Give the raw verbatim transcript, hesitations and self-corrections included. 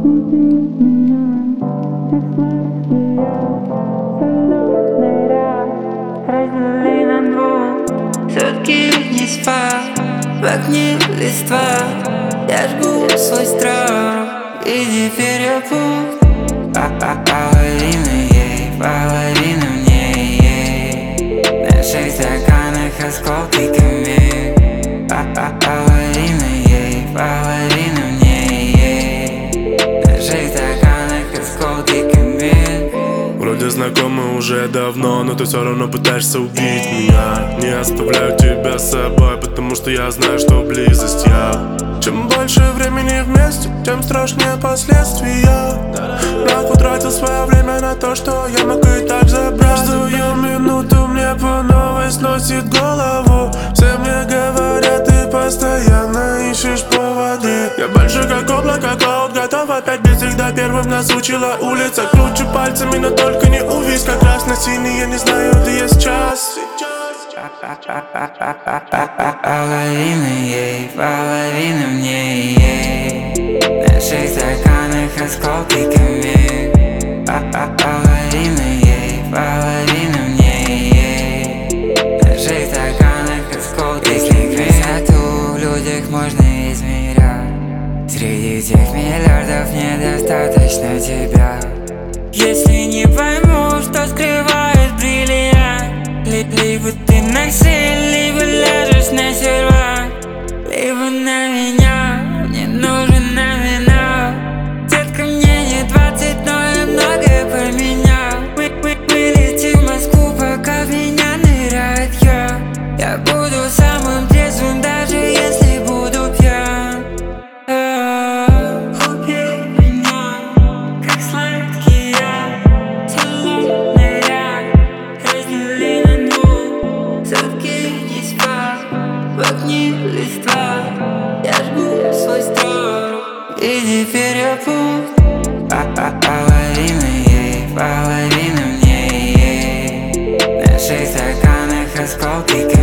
Разделили на двух, сутки не спал, в окне листва. Я жгу свой страх, и теперь я пуст. Половина ей, половина мне ей. На шесть стаканах осколки камней. Половина ей, половина мне ей. На шесть стаканах осколки камней. Вроде знакомы уже давно, но ты все равно пытаешься убить меня. Не оставляю тебя с собой, потому что я знаю, что близость я. Чем больше времени вместе, тем страшнее последствия. Нахуй тратил свое время на то, что я мог и так забрать. Каждую минуту мне по новой сносит голову. Все мне говорят, ты постоянно ищешь поводы. Я больше как облако, клауд, готов опять быть всегда первым. Нас учила улица, кручу пальцами, но только не увидь. Как красно-синий, я не знаю, где я сейчас. Половина ей, половина мне ей. На шесть стаканах осколки камней. Половина ей, половина мне ей. На шесть стаканах осколки камней. Если красоту в людях можно измерять, среди тех миллиардов недостаточно тебя. Если не пойму, что скрывает бриллиант, либо ты насиль, либо ляжешь на сервак, либо на меня, мне нужен номинал. Детка, мне не двадцать, но я многое поменял. Мы, мы, мы летим в Москву, пока в меня ныряет я. Я буду самым трезвым, даже если буду пьян. Убей меня, как сладкий яд. Соленый ряд, раздели на двух. Сутки не спал, в окне листва. Я жгу свой страх, и теперь я пуст. Половина ей, половина мне ей. На шесть стаканах осколки.